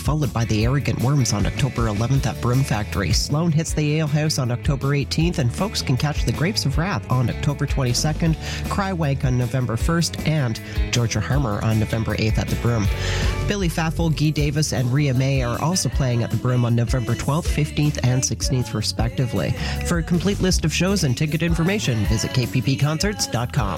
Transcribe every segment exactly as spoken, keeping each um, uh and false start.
followed by the Arrogant Worms on October eleventh at Broom Factory. Sloan hits the Ale House on October eighteenth, and folks can catch the Grapes of Wrath on October twenty-second, Crywank on November first, and Georgia Harmer on November eighth at the Broom. Billy Faffel, Guy Davis, and Rhea May are also playing at the Broom on November twelfth, fifteenth, and sixteenth, respectively. For a complete list of shows and ticket information, visit k p p concerts dot com.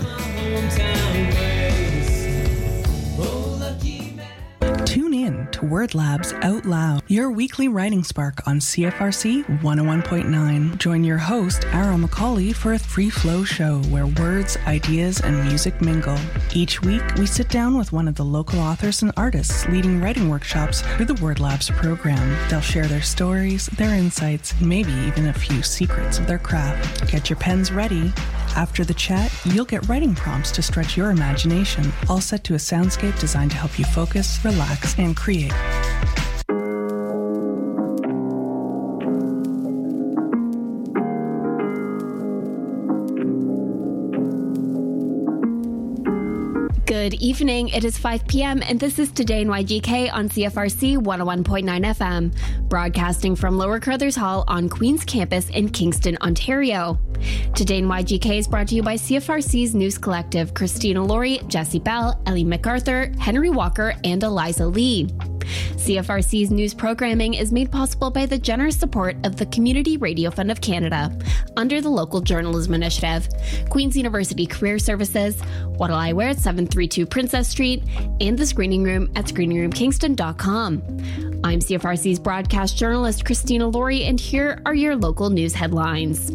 Tune in to Word Labs Out Loud, your weekly writing spark on C F R C one oh one point nine. Join your host, Ara McCauley, for a free flow show where words, ideas, and music mingle. Each week, we sit down with one of the local authors and artists leading writing workshops through the Word Labs program. They'll share their stories, their insights, and maybe even a few secrets of their craft. Get your pens ready. After the chat, you'll get writing prompts to stretch your imagination, all set to a soundscape designed to help you focus, relax, and create. Good evening. It is five p.m. and this is Today in Y G K on C F R C one oh one point nine F M, broadcasting from Lower Carruthers Hall on Queen's Campus in Kingston, Ontario. Today in Y G K is brought to you by C F R C's News Collective, Christina Laurie, Jesse Bell, Ellie MacArthur, Henry Walker, and Eliza Lee. C F R C's news programming is made possible by the generous support of the Community Radio Fund of Canada under the Local Journalism Initiative, Queen's University Career Services, What'll I Wear at seven thirty-two Princess Street, and the Screening Room at screening room kingston dot com. I'm C F R C's broadcast journalist Christina Laurie, and here are your local news headlines.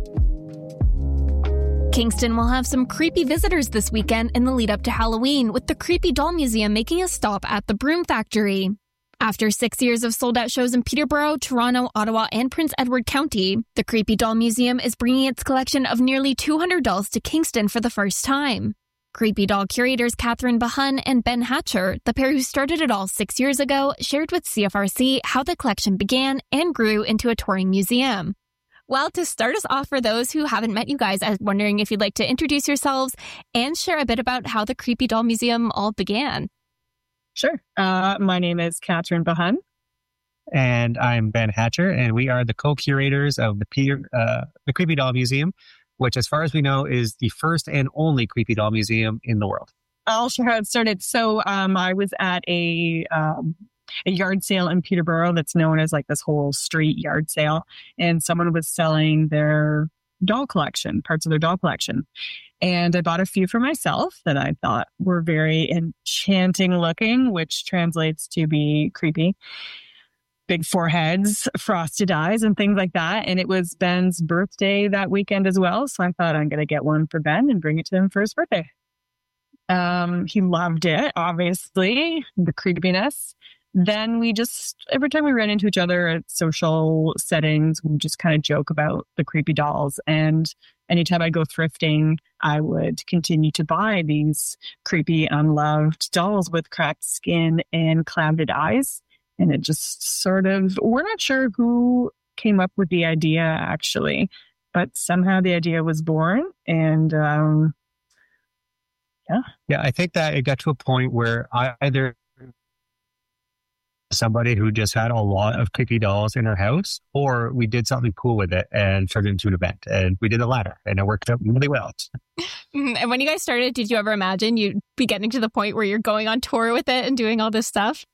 Kingston will have some creepy visitors this weekend in the lead up to Halloween, with the Creepy Doll Museum making a stop at the Broom Factory. After six years of sold-out shows in Peterborough, Toronto, Ottawa, and Prince Edward County, the Creepy Doll Museum is bringing its collection of nearly two hundred dolls to Kingston for the first time. Creepy Doll curators Catherine Bahun and Ben Hatcher, the pair who started it all six years ago, shared with C F R C how the collection began and grew into a touring museum. Well, to start us off, for those who haven't met you guys, I was wondering if you'd like to introduce yourselves and share a bit about how the Creepy Doll Museum all began. Sure. Uh, my name is Catherine Bahun. And I'm Ben Hatcher, and we are the co-curators of the, Peter, uh, the Creepy Doll Museum, which, as far as we know, is the first and only Creepy Doll Museum in the world. I'll share how it started. So um, I was at a... Um, a yard sale in Peterborough that's known as like this whole street yard sale. And someone was selling their doll collection, parts of their doll collection. And I bought a few for myself that I thought were very enchanting looking, which translates to be creepy. Big foreheads, frosted eyes, and things like that. And it was Ben's birthday that weekend as well. So I thought I'm going to get one for Ben and bring it to him for his birthday. Um, he loved it, obviously, the creepiness. Then we just, every time we ran into each other at social settings, we just kind of joke about the creepy dolls. And anytime I go thrifting, I would continue to buy these creepy, unloved dolls with cracked skin and clouded eyes. And it just sort of, we're not sure who came up with the idea, actually, but somehow the idea was born. And um, yeah. Yeah, I think that it got to a point where I either somebody who just had a lot of creepy dolls in her house, or we did something cool with it and turned it into an event. And we did the latter, and it worked out really well. And when you guys started, did you ever imagine you'd be getting to the point where you're going on tour with it and doing all this stuff?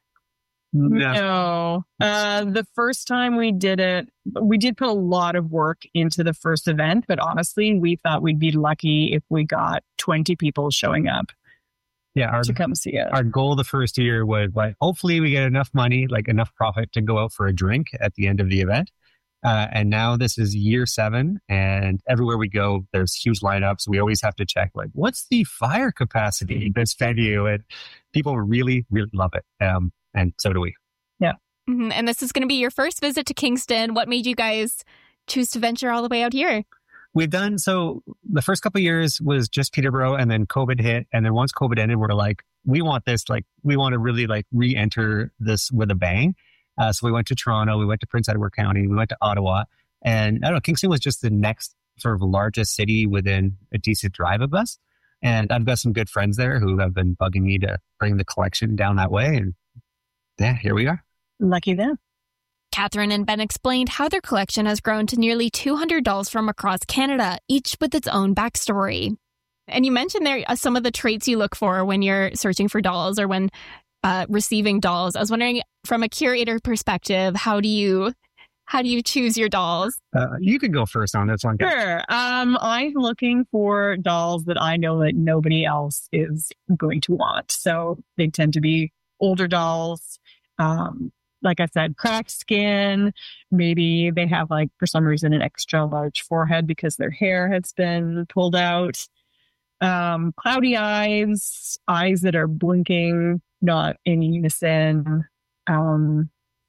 No. no. Uh, the first time we did it, we did put a lot of work into the first event, but honestly, we thought we'd be lucky if we got twenty people showing up. Yeah, our, to come see it. Our goal the first year was like, hopefully we get enough money, like enough profit to go out for a drink at the end of the event. Uh, and now this is year seven, and everywhere we go, there's huge lineups. We always have to check, like, what's the fire capacity in this venue? And people really, really love it. Um, and so do we. Yeah. Mm-hmm. And this is going to be your first visit to Kingston. What made you guys choose to venture all the way out here? We've done, so the first couple of years was just Peterborough, and then COVID hit. And then once COVID ended, we're like, we want this, like, we want to really like re-enter this with a bang. Uh, so we went to Toronto, we went to Prince Edward County, we went to Ottawa. And I don't know, Kingston was just the next sort of largest city within a decent drive of us. And I've got some good friends there who have been bugging me to bring the collection down that way. And yeah, here we are. Lucky them. Catherine and Ben explained how their collection has grown to nearly two hundred dolls from across Canada, each with its own backstory. And you mentioned there uh, some of the traits you look for when you're searching for dolls or when uh, receiving dolls. I was wondering, from a curator perspective, how do you how do you choose your dolls? Uh, you can go first on this one. Sure. Um, I'm looking for dolls that I know that nobody else is going to want. So they tend to be older dolls. Um, like I said, cracked skin. Maybe they have, like, for some reason, an extra large forehead because their hair has been pulled out. Um, cloudy eyes, eyes that are blinking, not in unison. Um,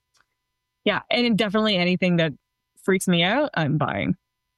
yeah, and definitely anything that freaks me out, I'm buying.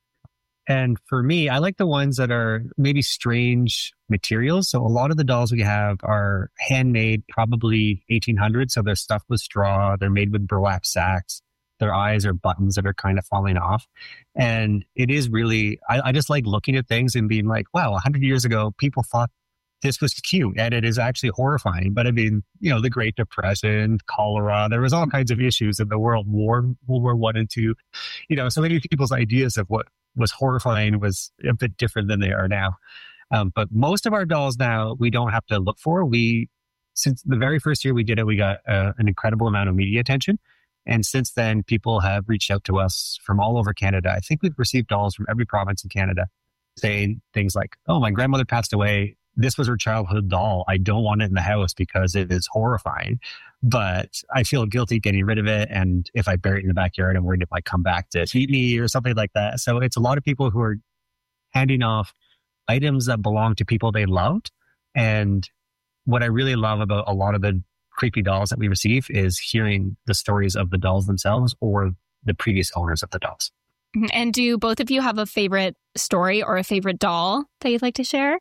And for me, I like the ones that are maybe strange materials. So a lot of the dolls we have are handmade, probably eighteen hundreds. So they're stuffed with straw. They're made with burlap sacks. Their eyes are buttons that are kind of falling off. And it is really, I, I just like looking at things and being like, wow, a hundred years ago, people thought this was cute. And it is actually horrifying. But I mean, you know, the Great Depression, cholera, there was all kinds of issues in the world, war, World War One and Two. You know, so maybe people's ideas of what was horrifying was a bit different than they are now. Um, but most of our dolls now, we don't have to look for. We, since the very first year we did it, we got uh, an incredible amount of media attention. And since then, people have reached out to us from all over Canada. I think we've received dolls from every province in Canada saying things like, oh, my grandmother passed away. This was her childhood doll. I don't want it in the house because it is horrifying, but I feel guilty getting rid of it. And if I bury it in the backyard, I'm worried it might come back to eat me or something like that. So it's a lot of people who are handing off items that belong to people they loved. And what I really love about a lot of the creepy dolls that we receive is hearing the stories of the dolls themselves or the previous owners of the dolls. And do both of you have a favorite story or a favorite doll that you'd like to share?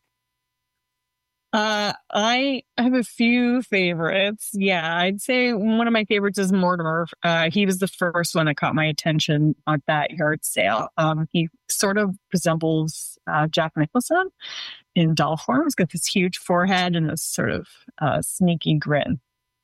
Uh, I have a few favorites. Yeah, I'd say one of my favorites is Mortimer. Uh, he was the first one that caught my attention at that yard sale. Um, he sort of resembles uh, Jack Nicholson in doll form. He's got this huge forehead and this sort of uh, sneaky grin.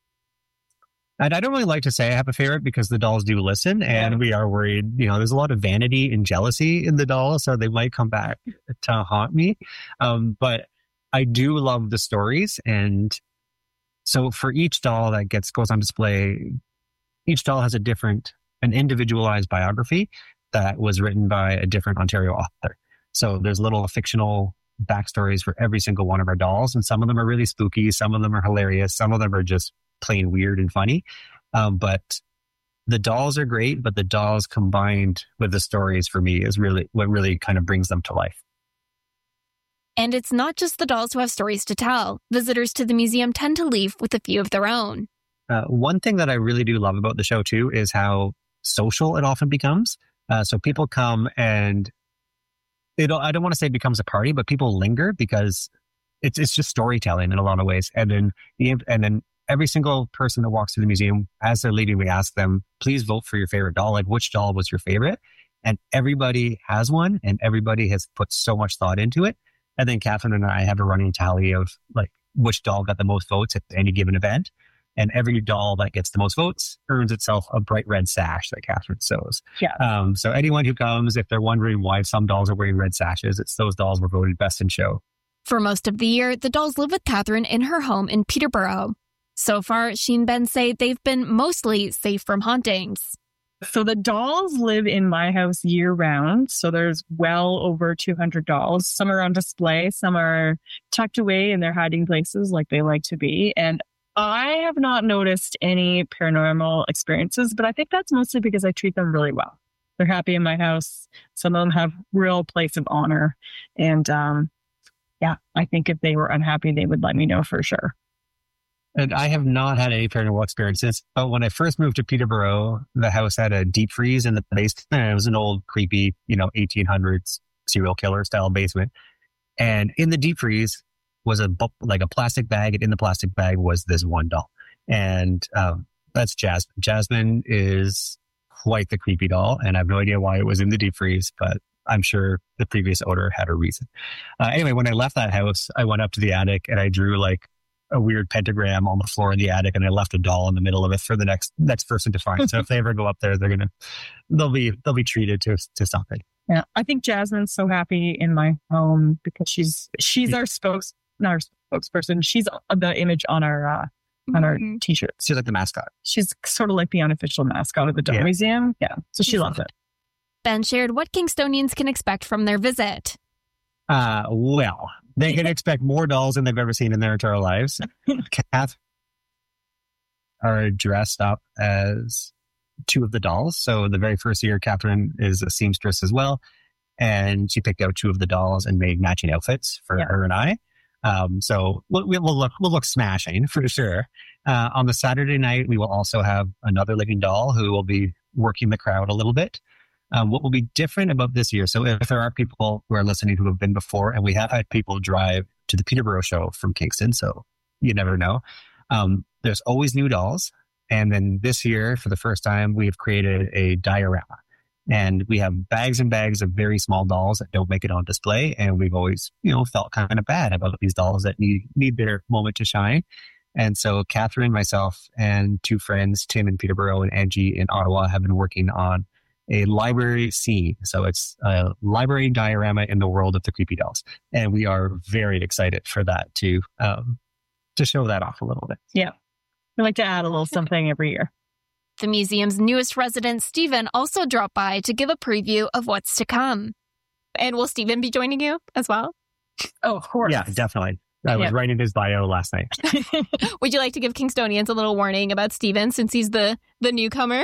And I don't really like to say I have a favorite because the dolls do listen and we are worried, you know, there's a lot of vanity and jealousy in the dolls, so they might come back to haunt me. Um, but I do love the stories. And so for each doll that gets goes on display, each doll has a different, an individualized biography that was written by a different Ontario author. So there's little fictional backstories for every single one of our dolls. And some of them are really spooky. Some of them are hilarious. Some of them are just plain weird and funny. Um, but the dolls are great, but the dolls combined with the stories for me is really what really kind of brings them to life. And it's not just the dolls who have stories to tell. Visitors to the museum tend to leave with a few of their own. Uh, one thing that I really do love about the show, too, is how social it often becomes. Uh, so people come and it, I don't want to say it becomes a party, but people linger because it's it's just storytelling in a lot of ways. And then the, and then every single person that walks through the museum, as they're leaving, we ask them, please vote for your favorite doll. Like, which doll was your favorite? And everybody has one, and everybody has put so much thought into it. And then Catherine and I have a running tally of like which doll got the most votes at any given event. And every doll that gets the most votes earns itself a bright red sash that Catherine sews. Yeah. Um, so anyone who comes, if they're wondering why some dolls are wearing red sashes, it's those dolls were voted best in show. For most of the year, the dolls live with Catherine in her home in Peterborough. So far, she and Ben say they've been mostly safe from hauntings. So the dolls live in my house year round. So there's well over two hundred dolls. Some are on display. Some are tucked away in their hiding places like they like to be. And I have not noticed any paranormal experiences, but I think that's mostly because I treat them really well. They're happy in my house. Some of them have real place of honor. And um, yeah, I think if they were unhappy, they would let me know for sure. And I have not had any paranormal experiences. But when I first moved to Peterborough, the house had a deep freeze in the basement. And it was an old, creepy, you know, eighteen hundreds serial killer style basement. And in the deep freeze was a like a plastic bag. And in the plastic bag was this one doll. And um, that's Jasmine. Jasmine is quite the creepy doll. And I have no idea why it was in the deep freeze, but I'm sure the previous owner had a reason. Uh, anyway, when I left that house, I went up to the attic and I drew like a weird pentagram on the floor in the attic, and I left a doll in the middle of it for the next next person to find. So if they ever go up there, they're gonna they'll be they'll be treated to to something. Yeah, I think Jasmine's so happy in my home because she's she's our spokes not our spokesperson. She's the image on our uh, on our Mhm. t-shirts. She's like the mascot. She's sort of like the unofficial mascot of the Doll Yeah. Museum. Yeah, so she loves it. Ben shared what Kingstonians can expect from their visit. Uh, well, they can expect more dolls than they've ever seen in their entire lives. Kath are dressed up as two of the dolls. So the very first year, Catherine is a seamstress as well. And she picked out two of the dolls and made matching outfits for Yeah. her and I. Um, so we'll, we'll look, we'll look smashing for sure. Uh, on the Saturday night, we will also have another living doll who will be working the crowd a little bit. Um, what will be different about this year? So if there are people who are listening who have been before, and we have had people drive to the Peterborough show from Kingston, so you never know. Um, there's always new dolls. And then this year, for the first time, we've created a diorama. And we have bags and bags of very small dolls that don't make it on display. And we've always, you know, felt kind of bad about these dolls that need, need their moment to shine. And so Catherine, myself, and two friends, Tim in Peterborough and Angie in Ottawa, have been working on a library scene. So it's a library diorama in the world of the creepy dolls. And we are very excited for that to, um, to show that off a little bit. Yeah, we like to add a little something every year. The museum's newest resident, Stephen, also dropped by to give a preview of what's to come. And will Stephen be joining you as well? Oh, of course. Yeah, definitely. I was Yeah. writing his bio last night. Would you like to give Kingstonians a little warning about Stephen since he's the, the newcomer?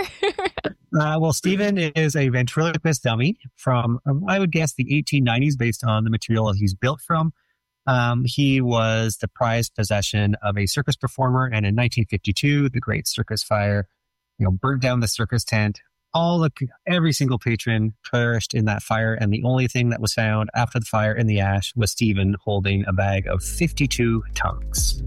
Uh, well, Stephen is a ventriloquist dummy from, um, I would guess, the eighteen nineties based on the material he's built from. Um, he was the prized possession of a circus performer, and in nineteen fifty-two, the Great Circus Fire, you know, burnt down the circus tent. All the every single patron perished in that fire, and the only thing that was found after the fire in the ash was Stephen holding a bag of fifty-two tongues.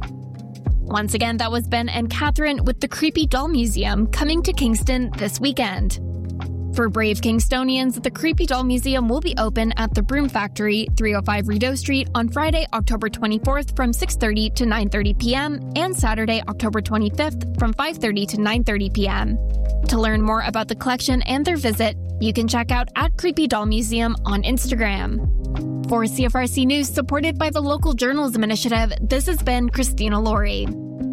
Once again, that was Ben and Catherine with the Creepy Doll Museum coming to Kingston this weekend. For brave Kingstonians, the Creepy Doll Museum will be open at the Broom Factory, three oh five Rideau Street, on Friday, October twenty-fourth from six thirty to nine thirty p.m. and Saturday, October twenty-fifth from five thirty to nine thirty p.m. To learn more about the collection and their visit, you can check out at Creepy Doll Museum on Instagram. For C F R C News, supported by the Local Journalism Initiative, this has been Christina Laurie.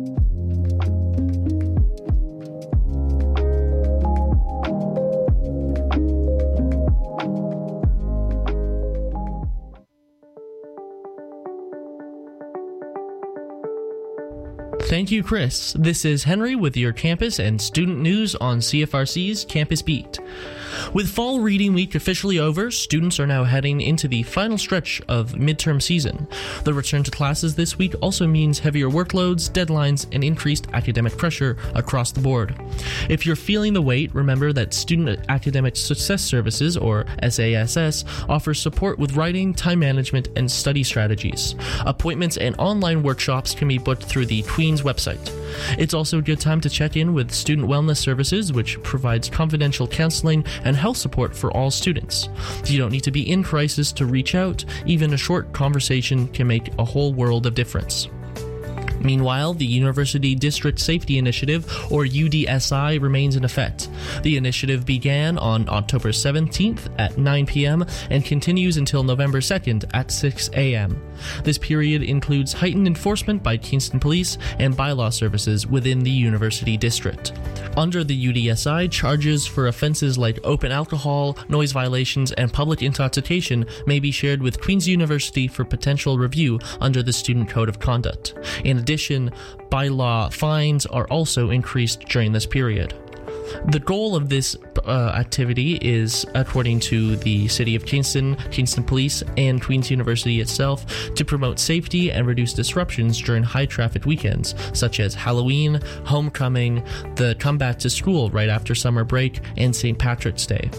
Thank you, Chris. This is Henry with your campus and student news on C F R C's Campus Beat. With Fall Reading Week officially over, students are now heading into the final stretch of midterm season. The return to classes this week also means heavier workloads, deadlines, and increased academic pressure across the board. If you're feeling the weight, remember that Student Academic Success Services, or S A S S, offers support with writing, time management, and study strategies. Appointments and online workshops can be booked through the Queen's website. It's also a good time to check in with Student Wellness Services, which provides confidential counseling and health support for all students. You don't need to be in crisis to reach out. Even a short conversation can make a whole world of difference. Meanwhile, the University District Safety Initiative, or U D S I, remains in effect. The initiative began on October seventeenth at nine p.m. and continues until November second at six a.m. This period includes heightened enforcement by Kingston Police and bylaw services within the University District. Under the U D S I, charges for offenses like open alcohol, noise violations, and public intoxication may be shared with Queen's University for potential review under the Student Code of Conduct. In addition, bylaw fines are also increased during this period. The goal of this uh, activity is, according to the City of Kingston, Kingston Police, and Queen's University itself, to promote safety and reduce disruptions during high-traffic weekends, such as Halloween, Homecoming, the comeback to school right after summer break, and Saint Patrick's Day.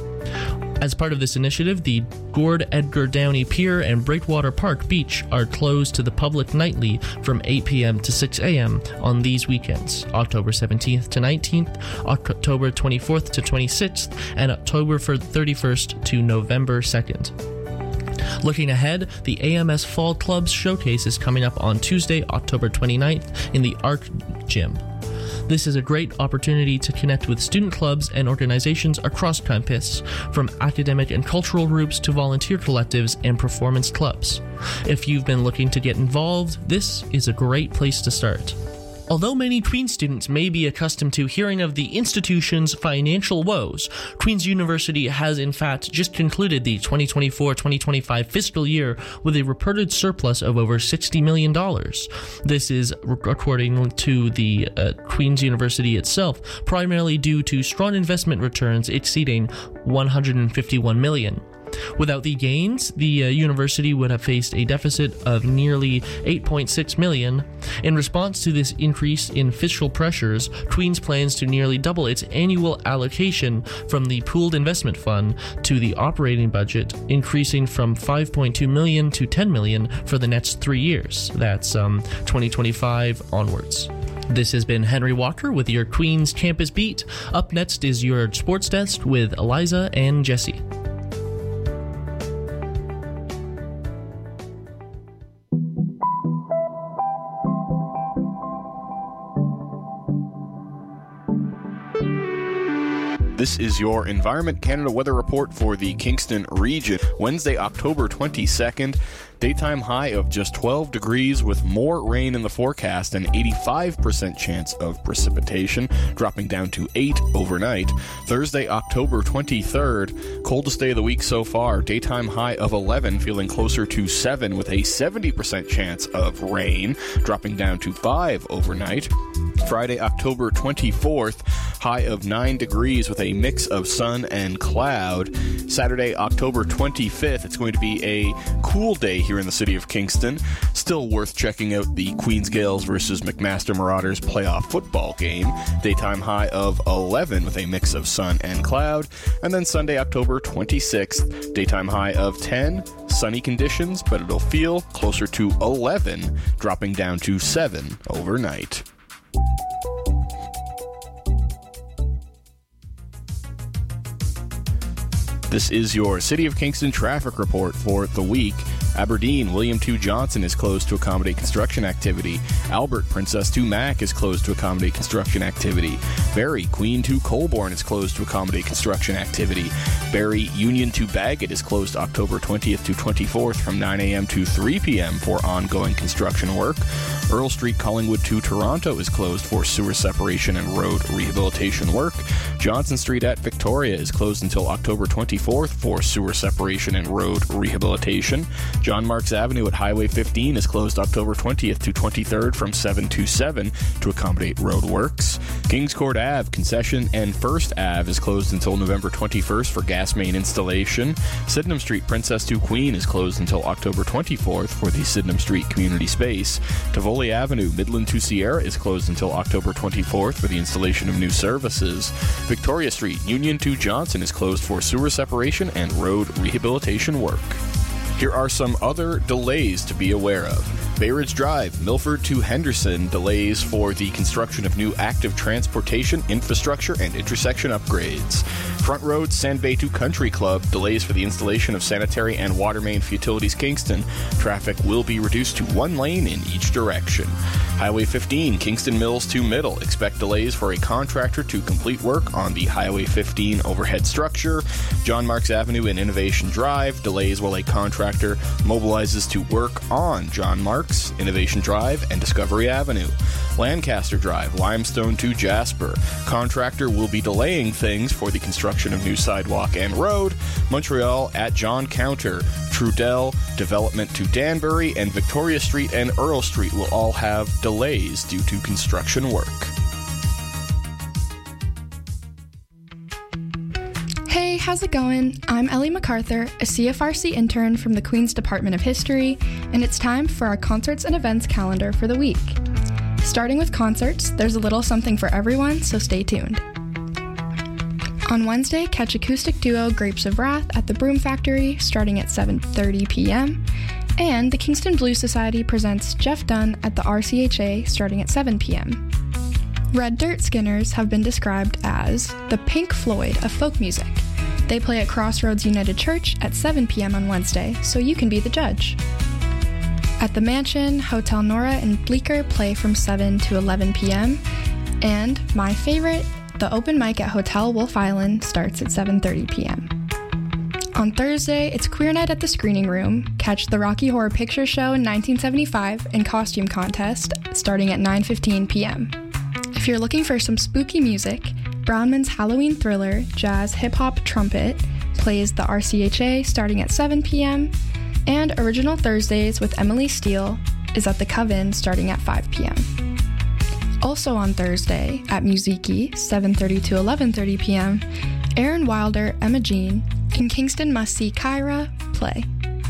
As part of this initiative, the Gord Edgar Downey Pier and Breakwater Park Beach are closed to the public nightly from eight p.m. to six a.m. on these weekends, October seventeenth to nineteenth, October twenty-fourth to twenty-sixth, and October thirty-first to November second. Looking ahead, the A M S Fall Clubs Showcase is coming up on Tuesday, October twenty-ninth in the Arc Gym. This is a great opportunity to connect with student clubs and organizations across campus, from academic and cultural groups to volunteer collectives and performance clubs. If you've been looking to get involved, this is a great place to start. Although many Queen's students may be accustomed to hearing of the institution's financial woes, Queen's University has in fact just concluded the twenty twenty-four twenty twenty-five fiscal year with a reported surplus of over sixty million dollars. This is, according to the uh, Queen's University itself, primarily due to strong investment returns exceeding one hundred fifty-one million dollars. Without the gains, the uh, university would have faced a deficit of nearly eight point six million dollars. In response to this increase in fiscal pressures, Queen's plans to nearly double its annual allocation from the pooled investment fund to the operating budget, increasing from five point two million dollars to ten million dollars for the next three years. That's um, twenty twenty-five onwards. This has been Henry Walker with your Queen's Campus Beat. Up next is your Sports Desk with Eliza and Jesse. This is your Environment Canada weather report for the Kingston region. Wednesday, October twenty-second. Daytime high of just twelve degrees with more rain in the forecast and eighty-five percent chance of precipitation, dropping down to eight overnight. Thursday, October twenty-third, coldest day of the week so far. Daytime high of eleven, feeling closer to seven with a seventy percent chance of rain, dropping down to five overnight. Friday, October twenty-fourth, high of nine degrees with a mix of sun and cloud. Saturday, October twenty-fifth, it's going to be a cool day here in the city of Kingston. Still worth checking out the Queen's Gales versus McMaster Marauders playoff football game. Daytime high of eleven with a mix of sun and cloud. And then Sunday, October twenty-sixth, daytime high of ten, sunny conditions, but it'll feel closer to eleven, dropping down to seven overnight. This is your City of Kingston traffic report for the week. Aberdeen, William two Johnson is closed to accommodate construction activity. Albert, Princess two Mac is closed to accommodate construction activity. Barrie, Queen two Colborne is closed to accommodate construction activity. Barrie, Union two Bagot is closed October twentieth to twenty-fourth from nine a.m. to three p.m. for ongoing construction work. Earl Street, Collingwood two Toronto is closed for sewer separation and road rehabilitation work. Johnson Street at Victoria is closed until October twenty-fourth for sewer separation and road rehabilitation. John Marks Avenue at Highway fifteen is closed October twentieth to twenty-third from seven to seven to accommodate road works. Kings Court Avenue, Concession and First Avenue is closed until November twenty-first for gas main installation. Sydenham Street, Princess two Queen is closed until October twenty-fourth for the Sydenham Street Community Space. Tivoli Avenue, Midland to Sierra is closed until October twenty-fourth for the installation of new services. Victoria Street, Union to Johnson is closed for sewer separation and road rehabilitation work. Here are some other delays to be aware of. Bay Ridge Drive, Milford to Henderson, delays for the construction of new active transportation infrastructure and intersection upgrades. Front Road, Sand Bay to Country Club, delays for the installation of sanitary and water main for Utilities Kingston. Traffic will be reduced to one lane in each direction. Highway fifteen, Kingston Mills to Middle, expect delays for a contractor to complete work on the Highway fifteen overhead structure. John Marks Avenue and Innovation Drive, delays while a contractor mobilizes to work on John Marks, Innovation Drive, and Discovery Avenue. Lancaster Drive, Limestone to Jasper, contractor will be delaying things for the construction of new sidewalk and road. Montreal at John Counter, Trudell, development to Danbury, and Victoria Street and Earl Street will all have delays due to construction work. Hey, how's it going? I'm Ellie MacArthur, a C F R C intern from the Queen's Department of History, and it's time for our concerts and events calendar for the week. Starting with concerts, there's a little something for everyone, so stay tuned. On Wednesday, catch acoustic duo Grapes of Wrath at the Broom Factory starting at seven thirty p.m., and the Kingston Blues Society presents Jeff Dunn at the R C H A starting at seven p.m. Red Dirt Skinners have been described as the Pink Floyd of folk music. They play at Crossroads United Church at seven p.m. on Wednesday, so you can be the judge. At the Mansion, Hotel Nora and Bleecker play from seven to eleven p.m. And my favorite, the open mic at Hotel Wolf Island starts at seven thirty p.m. On Thursday, it's Queer Night at the Screening Room. Catch the Rocky Horror Picture Show in nineteen seventy-five and Costume Contest starting at nine fifteen p.m. If you're looking for some spooky music, Brownman's Halloween Thriller Jazz Hip Hop Trumpet plays the R C H A starting at seven p.m. and Original Thursdays with Emily Steele is at the Coven starting at five p.m. Also on Thursday at Musiki, seven thirty to eleven thirty p.m., Aaron Wilder, Emma Jean, and Kingston Must See Kyra play.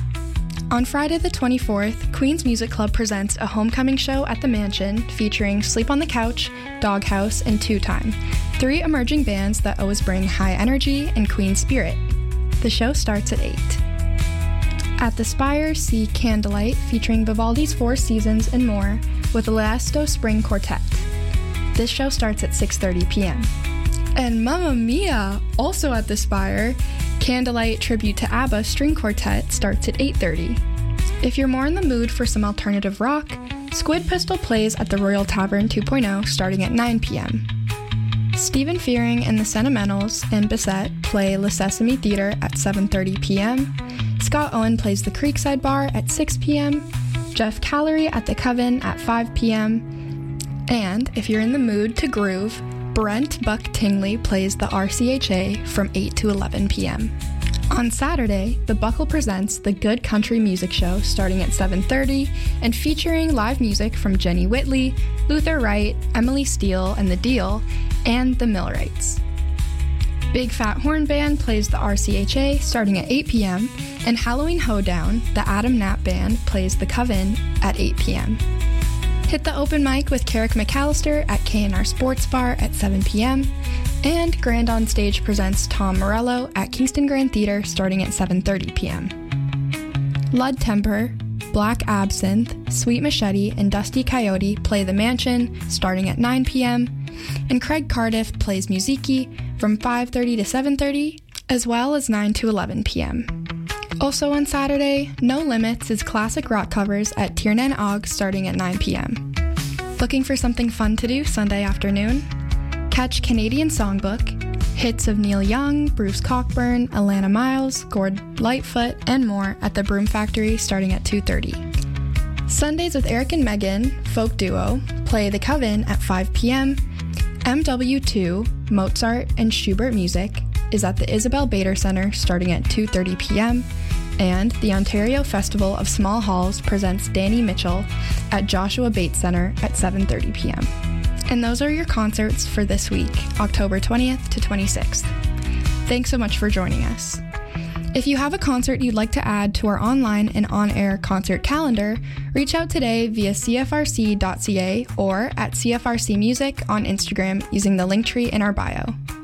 On Friday the twenty-fourth, Queen's Music Club presents a homecoming show at the Mansion featuring Sleep on the Couch, Doghouse, and Two Time, three emerging bands that always bring high energy and Queen spirit. The show starts at eight. At the Spire, see Candlelight featuring Vivaldi's Four Seasons and more with the L'Esto Spring Quartet. This show starts at six thirty p.m. And Mamma Mia! Also at the Spire, Candlelight Tribute to ABBA String Quartet starts at eight thirty. If you're more in the mood for some alternative rock, Squid Pistol plays at the Royal Tavern two point oh starting at nine p.m. Stephen Fearing and the Sentimentals and Bissett play La Sesame Theater at seven thirty p.m. Scott Owen plays the Creekside Bar at six p.m. Jeff Callery at the Coven at five p.m. And if you're in the mood to groove, Brent Buck Tingley plays the R C H A from eight to eleven p.m. On Saturday, The Buckle presents the Good Country Music Show starting at seven thirty and featuring live music from Jenny Whitley, Luther Wright, Emily Steele and The Deal, and The Millwrights. Big Fat Horn Band plays the R C H A starting at eight p.m. and Halloween Hoedown, the Adam Knapp Band, plays the Coven at eight p.m. Hit the open mic with Carrick McAllister at K and R Sports Bar at seven p.m. And Grand on Stage presents Tom Morello at Kingston Grand Theater starting at seven thirty p.m. Lud Temper, Black Absinthe, Sweet Machete, and Dusty Coyote play The Mansion starting at nine p.m. And Craig Cardiff plays Musiki from five thirty to seven thirty, as well as nine to eleven p.m. Also on Saturday, No Limits is classic rock covers at Tiernan Og starting at nine p.m. Looking for something fun to do Sunday afternoon? Catch Canadian Songbook, hits of Neil Young, Bruce Cockburn, Alana Miles, Gord Lightfoot, and more at the Broom Factory starting at two thirty. Sundays with Eric and Megan, folk duo, play The Coven at five p.m. M W two, Mozart and Schubert Music is at the Isabel Bader Center starting at two thirty p.m. And the Ontario Festival of Small Halls presents Danny Mitchell at Joshua Bates Center at seven thirty p.m. And those are your concerts for this week, October twentieth to twenty-sixth. Thanks so much for joining us. If you have a concert you'd like to add to our online and on-air concert calendar, reach out today via c f r c dot c a or at C F R C Music on Instagram using the link tree in our bio.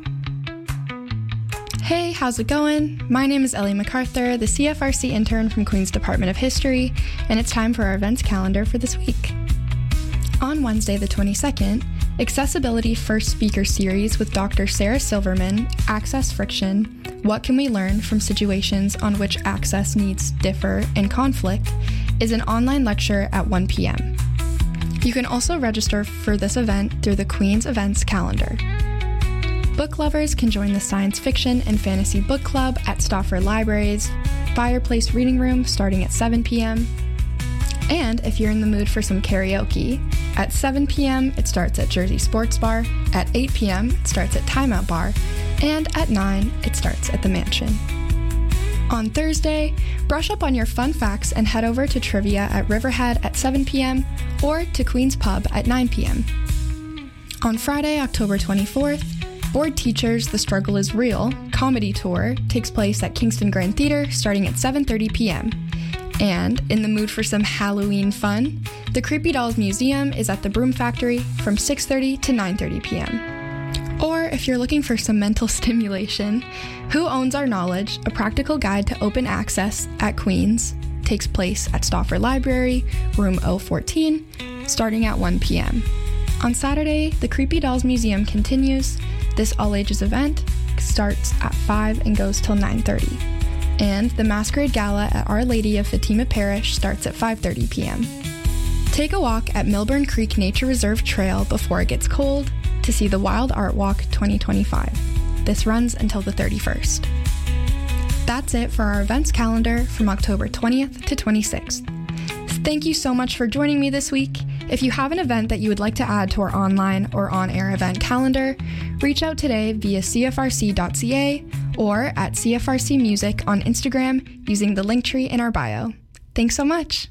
Hey, how's it going? My name is Ellie MacArthur, the C F R C intern from Queen's Department of History, and it's time for our events calendar for this week. On Wednesday the twenty-second, Accessibility First Speaker Series with Doctor Sarah Silverman, Access Friction, What Can We Learn from Situations on Which Access Needs Differ and Conflict, is an online lecture at one p.m. You can also register for this event through the Queen's Events calendar. Book lovers can join the Science Fiction and Fantasy Book Club at Stauffer Library's Fireplace Reading Room starting at seven p.m. And if you're in the mood for some karaoke, at seven p.m. it starts at Jersey Sports Bar, at eight p.m. it starts at Timeout Bar, and at nine it starts at The Mansion. On Thursday, brush up on your fun facts and head over to Trivia at Riverhead at seven p.m. or to Queen's Pub at nine p.m. On Friday, October twenty-fourth, Bored Teachers, The Struggle is Real comedy tour takes place at Kingston Grand Theater starting at seven thirty p.m. And in the mood for some Halloween fun, the Creepy Dolls Museum is at the Broom Factory from six thirty to nine thirty p.m. Or if you're looking for some mental stimulation, Who Owns Our Knowledge? A Practical Guide to Open Access at Queen's takes place at Stauffer Library, room oh fourteen, starting at one p.m. On Saturday, the Creepy Dolls Museum continues. This all-ages event starts at five and goes till nine thirty. And the Masquerade Gala at Our Lady of Fatima Parish starts at five thirty p.m. Take a walk at Milburn Creek Nature Reserve Trail before it gets cold to see the Wild Art Walk twenty twenty-five. This runs until the thirty-first. That's it for our events calendar from October twentieth to twenty-sixth. Thank you so much for joining me this week. If you have an event that you would like to add to our online or on-air event calendar, reach out today via c f r c dot c a or at C F R C Music on Instagram using the link tree in our bio. Thanks so much.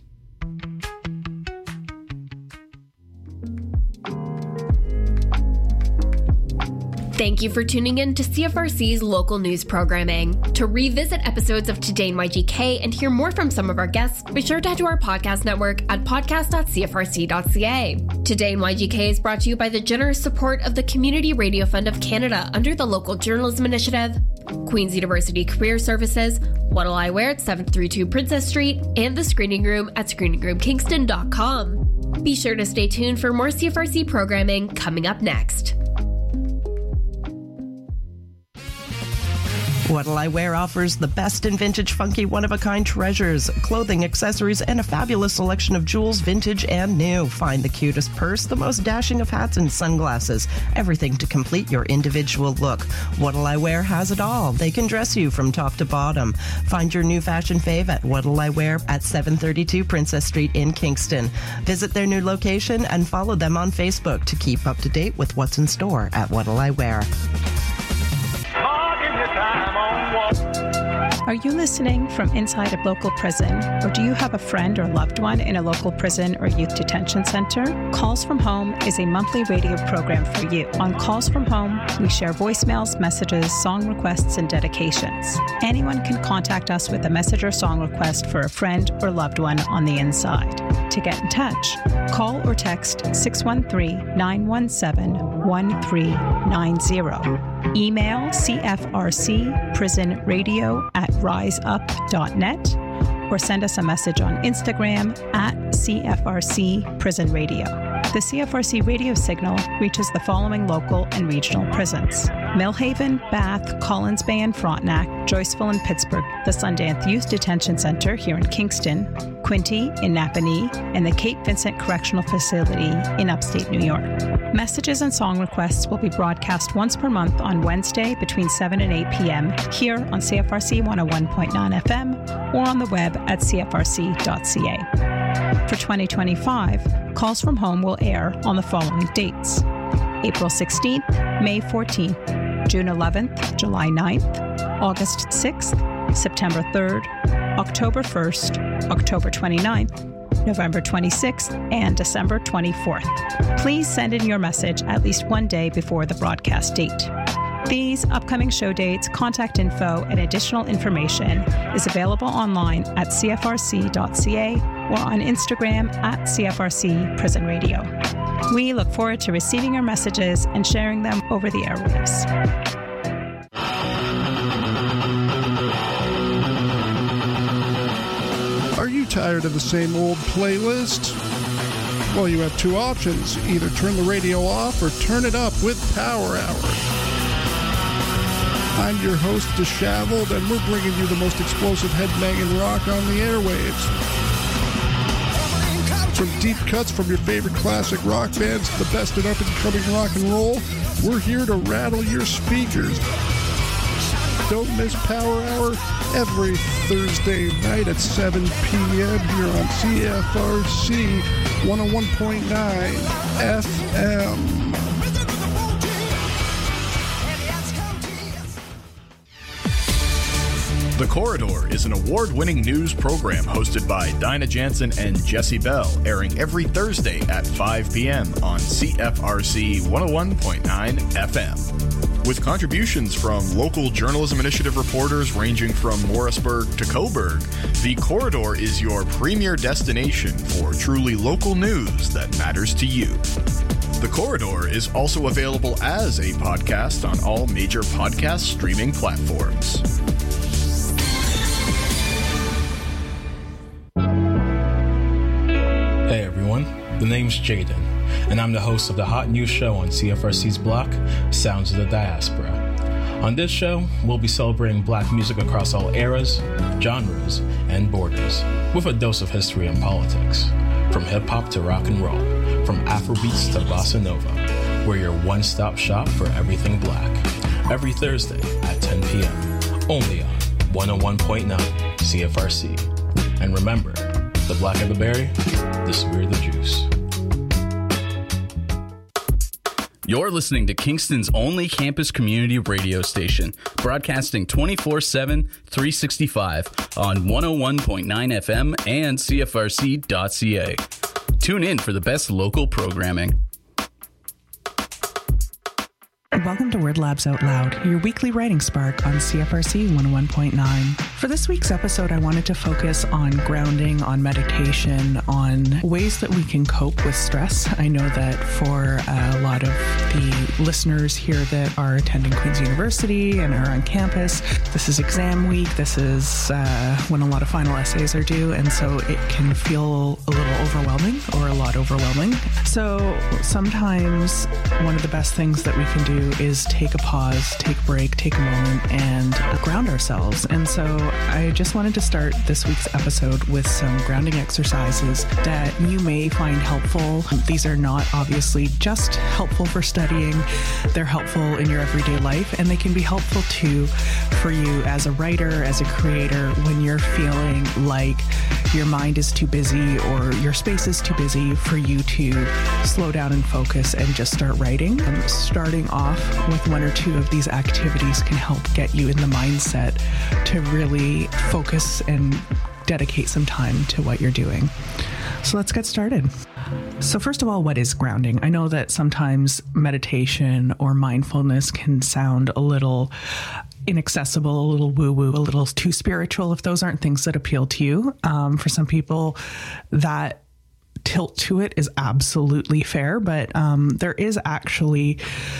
Thank you for tuning in to C F R C's local news programming. To revisit episodes of Today in Y G K and hear more from some of our guests, be sure to head to our podcast network at podcast dot c f r c dot c a. Today in Y G K is brought to you by the generous support of the Community Radio Fund of Canada under the Local Journalism Initiative, Queen's University Career Services, What'll I Wear at seven thirty-two Princess Street, and the Screening Room at screening room kingston dot com. Be sure to stay tuned for more C F R C programming coming up next. What'll I Wear offers the best in vintage, funky, one-of-a-kind treasures, clothing, accessories, and a fabulous selection of jewels, vintage and new. Find the cutest purse, the most dashing of hats and sunglasses, everything to complete your individual look. What'll I Wear has it all. They can dress you from top to bottom. Find your new fashion fave at What'll I Wear at seven thirty-two Princess Street in Kingston. Visit their new location and follow them on Facebook to keep up to date with what's in store at What'll I Wear. Are you listening from inside a local prison, or do you have a friend or loved one in a local prison or youth detention center? Calls from Home is a monthly radio program for you. On Calls from Home, we share voicemails, messages, song requests, and dedications. Anyone can contact us with a message or song request for a friend or loved one on the inside. To get in touch, call or text six one three, nine one seven, one three nine zero. Email C F R C prison radio at rise up dot net or send us a message on Instagram at C F R C prison radio. The C F R C radio signal reaches the following local and regional prisons: Millhaven, Bath, Collins Bay and Frontenac, Joyceville and Pittsburgh, the Sundance Youth Detention Center here in Kingston, Quinte in Napanee, and the Cape Vincent Correctional Facility in upstate New York. Messages and song requests will be broadcast once per month on Wednesday between seven and eight p.m. here on C F R C one oh one point nine F M or on the web at c f r c dot c a. For twenty twenty-five, Calls from Home will air on the following dates: April sixteenth, May fourteenth, June eleventh, July ninth, August sixth, September third, October first, October twenty-ninth, November twenty-sixth, and December twenty-fourth. Please send in your message at least one day before the broadcast date. These upcoming show dates, contact info, and additional information is available online at c f r c dot c a or on Instagram at C F R C Prison Radio. We look forward to receiving your messages and sharing them over the airwaves. Are you tired of the same old playlist? Well, you have two options. Either turn the radio off or turn it up with Power Hour. I'm your host, Disheveled, and we're bringing you the most explosive headbanging rock on the airwaves. From deep cuts from your favorite classic rock bands to the best in up-and-coming rock and roll, we're here to rattle your speakers. Don't miss Power Hour every Thursday night at seven p.m. here on C F R C one oh one point nine F M. The Corridor is an award-winning news program hosted by Dinah Jansen and Jesse Bell, airing every Thursday at five p.m. on C F R C one oh one point nine F M. With contributions from local journalism initiative reporters ranging from Morrisburg to Coburg, The Corridor is your premier destination for truly local news that matters to you. The Corridor is also available as a podcast on all major podcast streaming platforms. Hey everyone, the name's Jaden, and I'm the host of the hot news show on C F R C's block, Sounds of the Diaspora. On this show, we'll be celebrating Black music across all eras, genres, and borders, with a dose of history and politics. From hip-hop to rock and roll, from Afrobeats to bossa nova, we're your one-stop shop for everything Black. Every Thursday at ten p.m., only on one oh one point nine C F R C. And remember, the blacker the berry, the sweeter the juice. You're listening to Kingston's only campus community radio station, broadcasting twenty-four seven, three sixty-five on one oh one point nine F M and C F R C dot C A. Tune in for the best local programming. Welcome to Word Labs Out Loud, your weekly writing spark on C F R C one oh one point nine. For this week's episode, I wanted to focus on grounding, on meditation, on ways that we can cope with stress. I know that for a lot of the listeners here that are attending Queen's University and are on campus, this is exam week. This is uh, when a lot of final essays are due, and so it can feel a little overwhelming or a lot overwhelming. So sometimes one of the best things that we can do is take a pause, take a break, take a moment, and ground ourselves. And so I just wanted to start this week's episode with some grounding exercises that you may find helpful. These are not obviously just helpful for studying. They're helpful in your everyday life, and they can be helpful too for you as a writer, as a creator, when you're feeling like your mind is too busy or your space is too busy for you to slow down and focus and just start writing. Um, starting off with one or two of these activities can help get you in the mindset to really focus and dedicate some time to what you're doing. So let's get started. So first of all, what is grounding? I know that sometimes meditation or mindfulness can sound a little inaccessible, a little woo-woo, a little too spiritual, if those aren't things that appeal to you. Um, for some people, that tilt to it is absolutely fair, but um, there is actually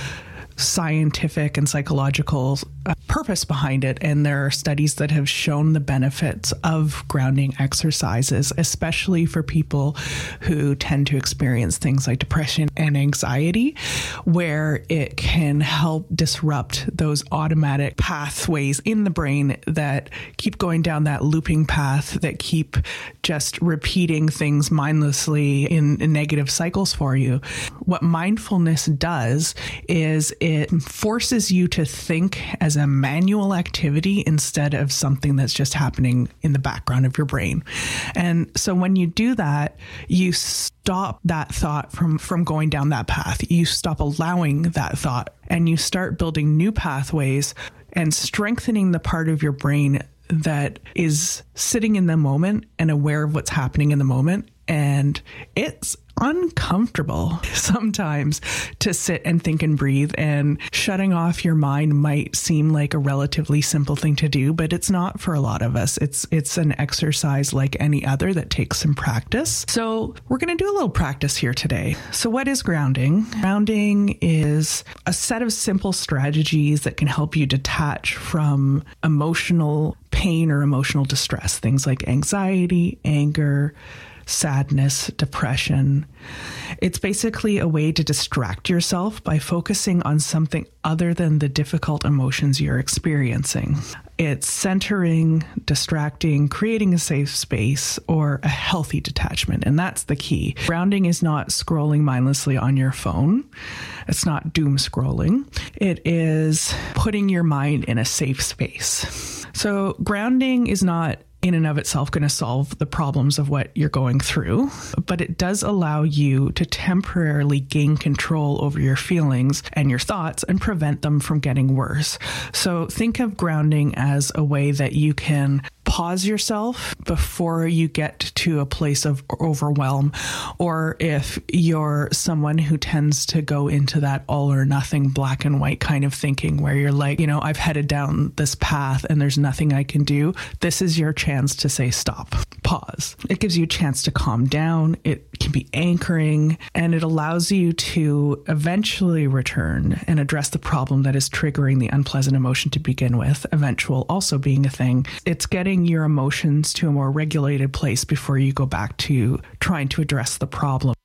scientific and psychological uh, purpose behind it. And there are studies that have shown the benefits of grounding exercises, especially for people who tend to experience things like depression and anxiety, where it can help disrupt those automatic pathways in the brain that keep going down that looping path, that keep just repeating things mindlessly in, in negative cycles for you. What mindfulness does is it forces you to think as a manual activity instead of something that's just happening in the background of your brain. And so when you do that, you stop that thought from, from going down that path. You stop allowing that thought, and you start building new pathways and strengthening the part of your brain that is sitting in the moment and aware of what's happening in the moment. And it's uncomfortable sometimes to sit and think and breathe, and shutting off your mind might seem like a relatively simple thing to do, but it's not for a lot of us. It's it's an exercise like any other that takes some practice. So we're going to do a little practice here today. So what is grounding? Grounding is a set of simple strategies that can help you detach from emotional pain or emotional distress, things like anxiety, anger, sadness, depression. It's basically a way to distract yourself by focusing on something other than the difficult emotions you're experiencing. It's centering, distracting, creating a safe space, or a healthy detachment. And that's the key. Grounding is not scrolling mindlessly on your phone. It's not doom scrolling. It is putting your mind in a safe space. So grounding is not in and of itself going to solve the problems of what you're going through, but it does allow you to temporarily gain control over your feelings and your thoughts and prevent them from getting worse. So think of grounding as a way that you can pause yourself before you get to a place of overwhelm, or if you're someone who tends to go into that all or nothing black and white kind of thinking where you're like, you know, I've headed down this path and there's nothing I can do. This is your chance to say stop, pause. It gives you a chance to calm down. It can be anchoring, and it allows you to eventually return and address the problem that is triggering the unpleasant emotion to begin with, eventual also being a thing. It's getting your emotions to a more regulated place before you go back to trying to address the problem.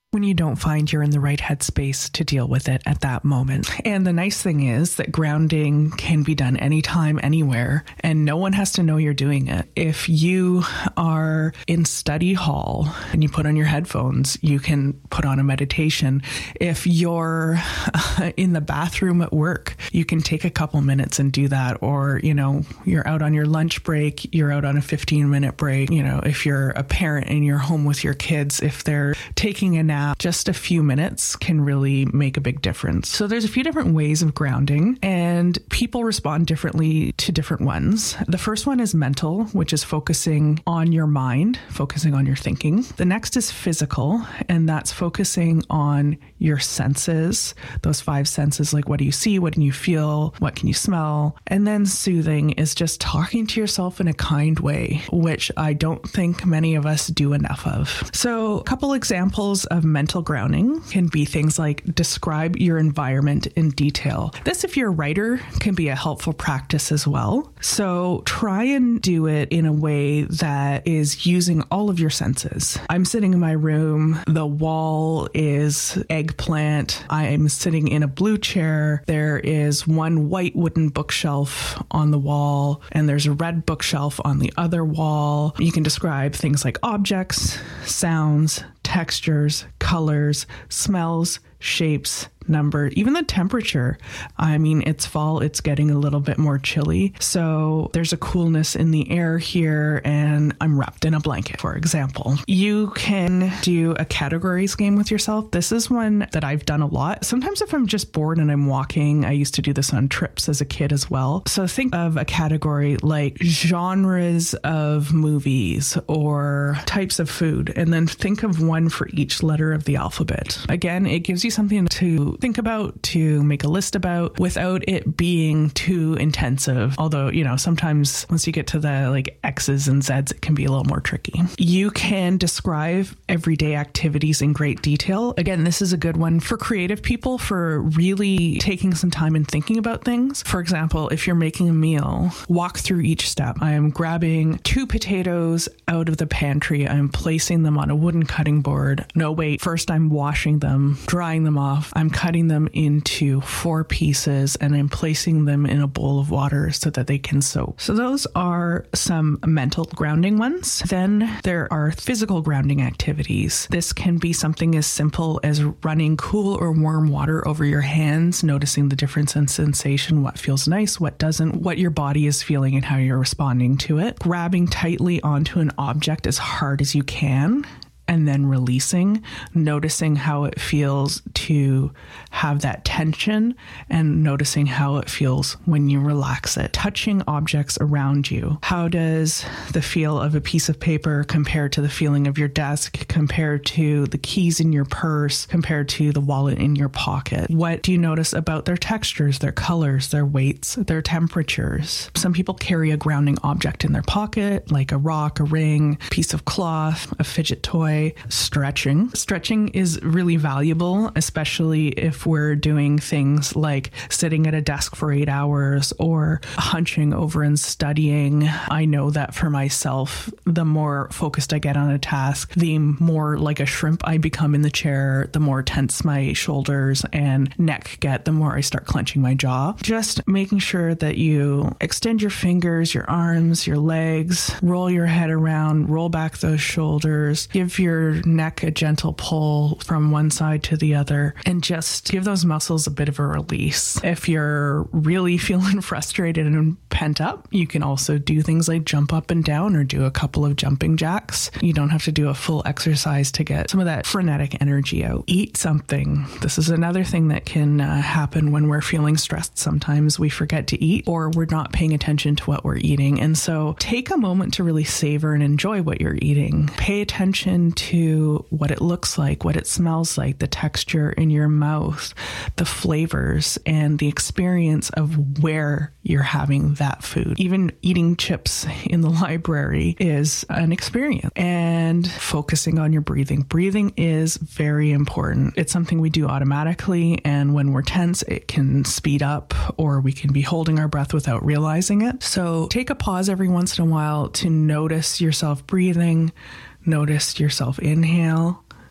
when you don't find you're in the right headspace to deal with it at that moment. And the nice thing is that grounding can be done anytime, anywhere, and no one has to know you're doing it. If you are in study hall and you put on your headphones, you can put on a meditation. If you're in the bathroom at work, you can take a couple minutes and do that. Or, you know, you're out on your lunch break, you're out on a fifteen minute break. You know, if you're a parent and you're home with your kids, if they're taking a nap, just a few minutes can really make a big difference. So there's a few different ways of grounding, and people respond differently to different ones. The first one is mental, which is focusing on your mind, focusing on your thinking. The next is physical, and that's focusing on your senses, those five senses, like what do you see, what can you feel, what can you smell? And then soothing is just talking to yourself in a kind way, which I don't think many of us do enough of. So a couple examples of mental grounding can be things like describe your environment in detail. This, if you're a writer, can be a helpful practice as well. So try and do it in a way that is using all of your senses. I'm sitting in my room. The wall is eggplant. I'm sitting in a blue chair. There is one white wooden bookshelf on the wall, and there's a red bookshelf on the other wall. You can describe things like objects, sounds, textures, colors, smells, shapes, number, even the temperature. I mean, it's fall, it's getting a little bit more chilly. So there's a coolness in the air here, and I'm wrapped in a blanket, for example. You can do a categories game with yourself. This is one that I've done a lot. Sometimes if I'm just bored and I'm walking, I used to do this on trips as a kid as well. So think of a category like genres of movies or types of food, and then think of one for each letter of the alphabet. Again, it gives you something to think about, to make a list about, without it being too intensive. Although, you know, sometimes once you get to the like X's and Z's, it can be a little more tricky. You can describe everyday activities in great detail. Again, this is a good one for creative people, for really taking some time and thinking about things. For example, if you're making a meal, walk through each step. I am grabbing two potatoes out of the pantry. I'm placing them on a wooden cutting board. No, wait, first I'm washing them, drying them off. I'm cutting them into four pieces, and I'm placing them in a bowl of water so that they can soak. So those are some mental grounding ones. Then there are physical grounding activities. This can be something as simple as running cool or warm water over your hands, noticing the difference in sensation, what feels nice, what doesn't, what your body is feeling and how you're responding to it. Grabbing tightly onto an object as hard as you can, and then releasing, noticing how it feels to have that tension, and noticing how it feels when you relax it. Touching objects around you. How does the feel of a piece of paper compare to the feeling of your desk, compared to the keys in your purse, compared to the wallet in your pocket? What do you notice about their textures, their colors, their weights, their temperatures? Some people carry a grounding object in their pocket, like a rock, a ring, a piece of cloth, a fidget toy. Stretching. Stretching is really valuable, especially if we're doing things like sitting at a desk for eight hours or hunching over and studying. I know that for myself, the more focused I get on a task, the more like a shrimp I become in the chair, the more tense my shoulders and neck get, the more I start clenching my jaw. Just making sure that you extend your fingers, your arms, your legs, roll your head around, roll back those shoulders, give your neck a gentle pull from one side to the other, and just give those muscles a bit of a release. If you're really feeling frustrated and pent up, you can also do things like jump up and down or do a couple of jumping jacks. You don't have to do a full exercise to get some of that frenetic energy out. Eat something. This is another thing that can uh, happen when we're feeling stressed. Sometimes we forget to eat, or we're not paying attention to what we're eating. And so take a moment to really savor and enjoy what you're eating. Pay attention to what it looks like, what it smells like, the texture in your mouth, the flavors, and the experience of where you're having that food. Even eating chips in the library is an experience. And focusing on your breathing. Breathing is very important. It's something we do automatically, and when we're tense, it can speed up, or we can be holding our breath without realizing it. So take a pause every once in a while to notice yourself breathing, notice yourself inhale,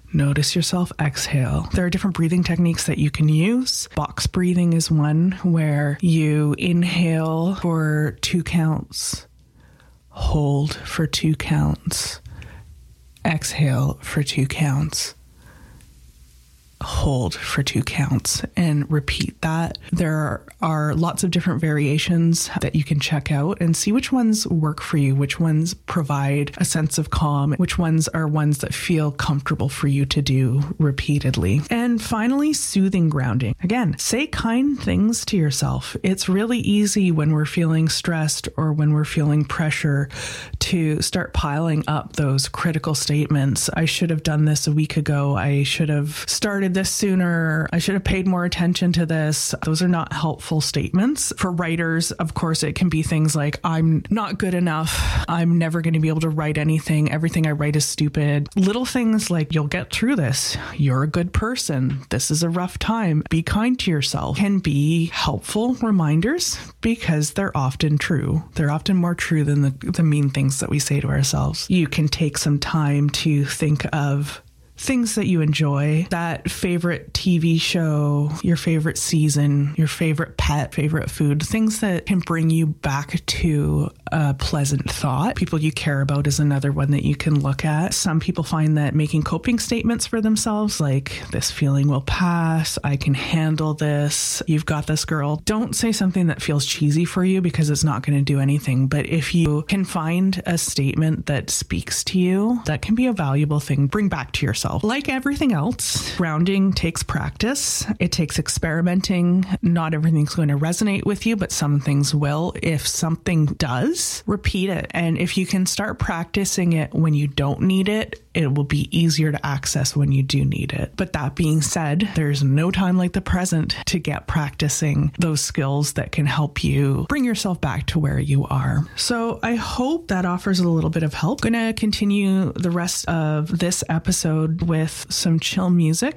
Notice yourself exhale. There are different breathing techniques that you can use. Box breathing is one where you inhale for two counts, hold for two counts, exhale for two counts, hold for two counts, and repeat that. There are lots of different variations that you can check out and see which ones work for you, which ones provide a sense of calm, which ones are ones that feel comfortable for you to do repeatedly. And finally, soothing grounding. Again, say kind things to yourself. It's really easy when we're feeling stressed or when we're feeling pressure to start piling up those critical statements. I should have done this a week ago. I should have started this sooner. I should have paid more attention to this. Those are not helpful statements. For writers, of course, it can be things like, I'm not good enough. I'm never going to be able to write anything. Everything I write is stupid. Little things like, you'll get through this. You're a good person. This is a rough time. Be kind to yourself can be helpful reminders because they're often true. They're often more true than the, the mean things that we say to ourselves. You can take some time to think of things that you enjoy, that favorite T V show, your favorite season, your favorite pet, favorite food, things that can bring you back to a pleasant thought. People you care about is another one that you can look at. Some people find that making coping statements for themselves, like, this feeling will pass, I can handle this, you've got this, girl. Don't say something that feels cheesy for you because it's not going to do anything. But if you can find a statement that speaks to you, that can be a valuable thing. Bring back to yourself. Like everything else, grounding takes practice. It takes experimenting. Not everything's going to resonate with you, but some things will. If something does, repeat it. And if you can start practicing it when you don't need it, it will be easier to access when you do need it. But that being said, there's no time like the present to get practicing those skills that can help you bring yourself back to where you are. So I hope that offers a little bit of help. I'm going to continue the rest of this episode with some chill music.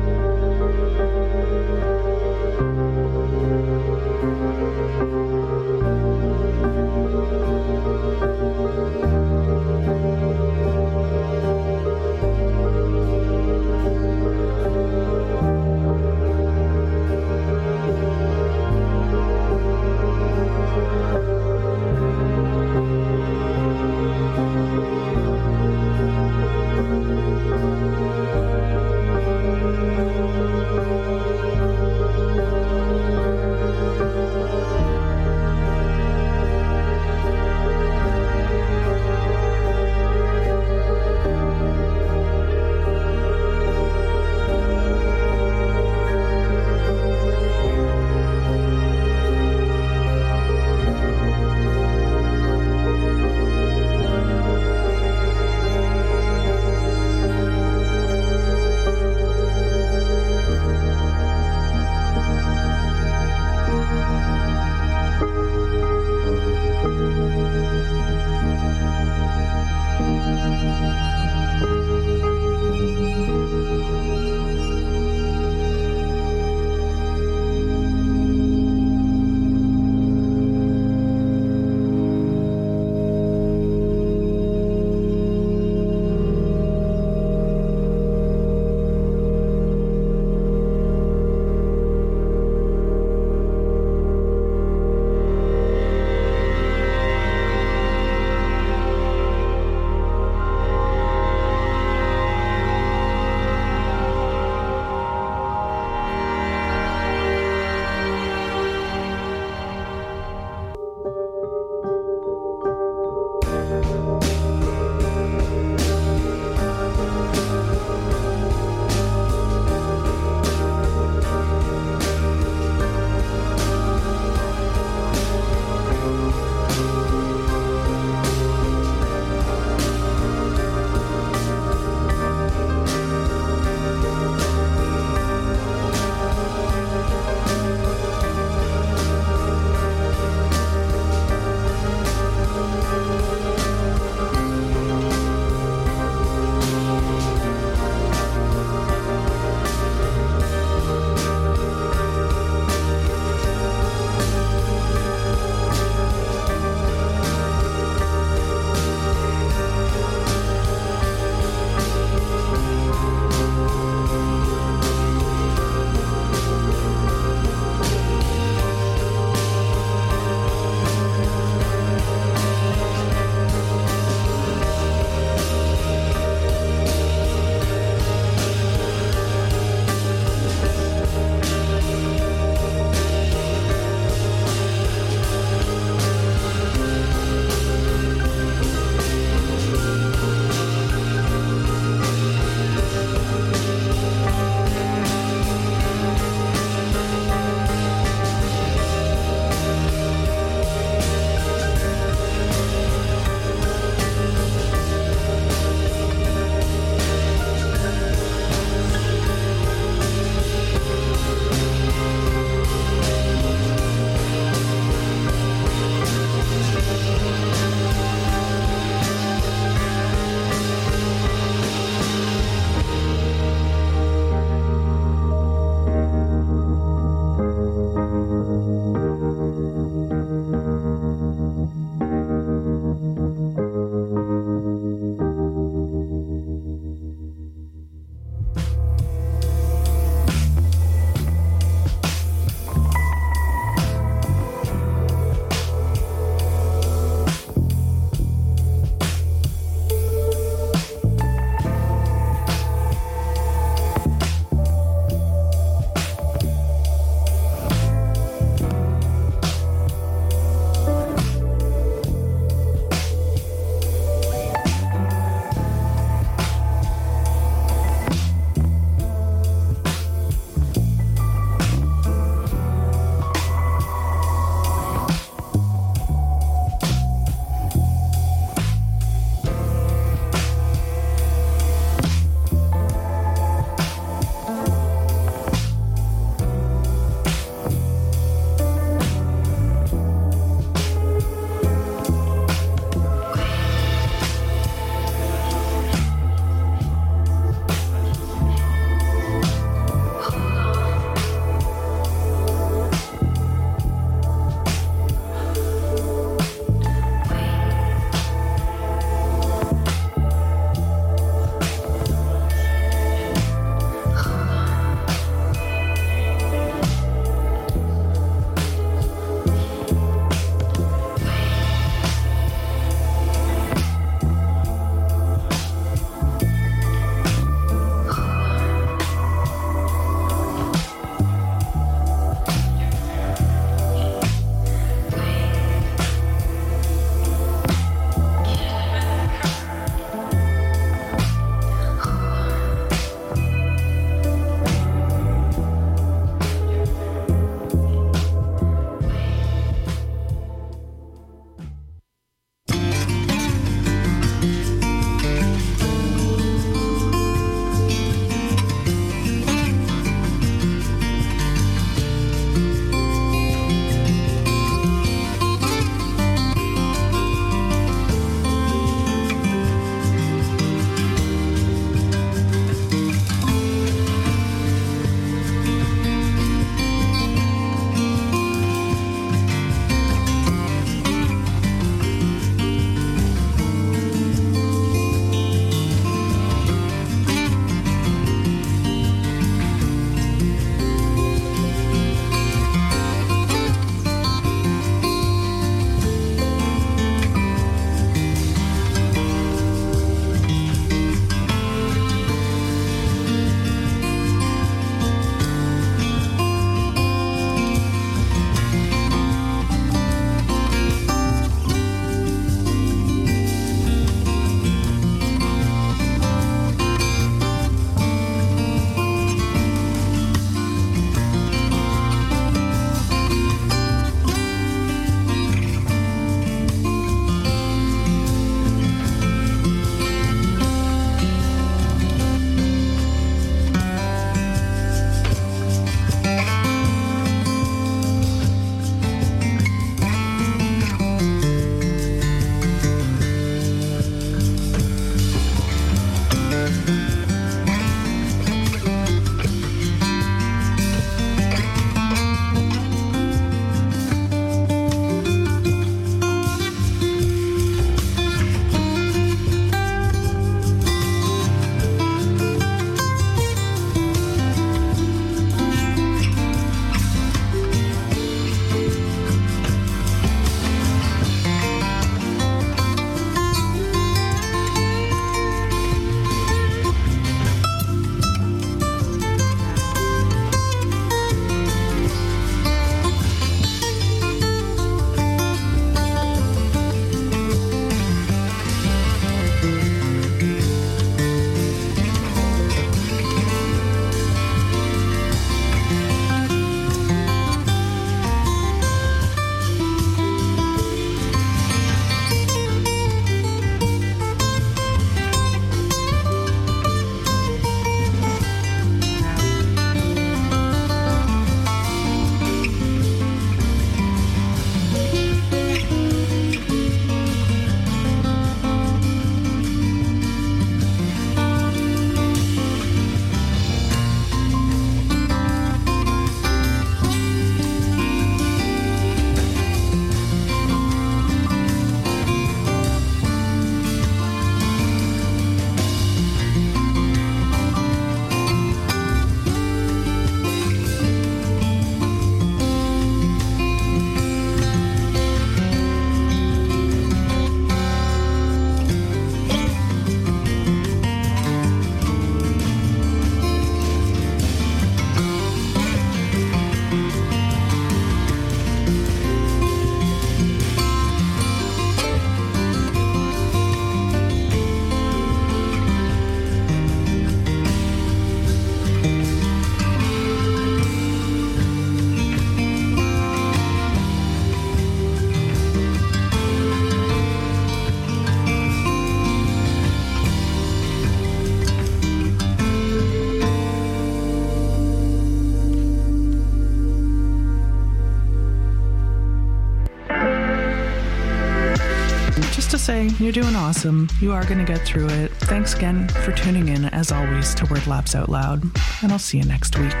say, you're doing awesome. You are going to get through it. Thanks again for tuning in, as always, to Word Labs Out Loud, and I'll see you next week.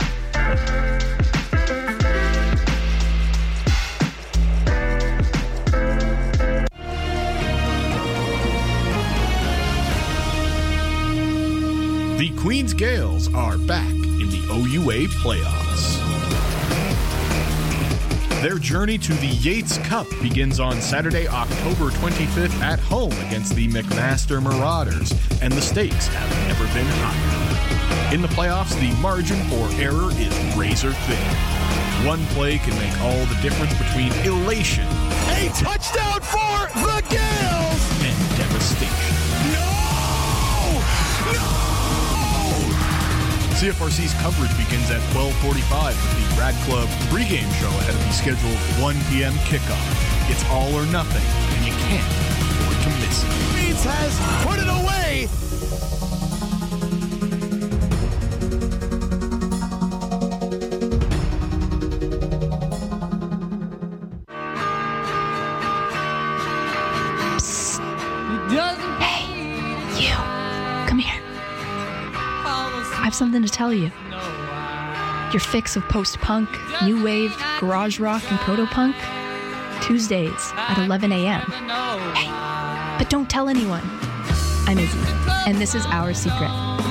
The Queens Gales are back in the O U A playoffs. Their journey to the Yates Cup begins on Saturday, October twenty-fifth at home against the McMaster Marauders, and the stakes have never been higher. In the playoffs, the margin for error is razor thin. One play can make all the difference between elation, a touchdown for the Gales, and devastation. No! No! C F R C's coverage begins at twelve forty-five with the Rad Club pregame show ahead of the scheduled one p.m. kickoff. It's all or nothing, and you can't afford to miss it. Beats has put it away! Hey, you. Come here. I have something to tell you. Your fix of post-punk, new wave, garage rock, and proto-punk? Tuesdays at eleven a.m. Hey, but don't tell anyone. I'm Izzy, and this is Our Secret,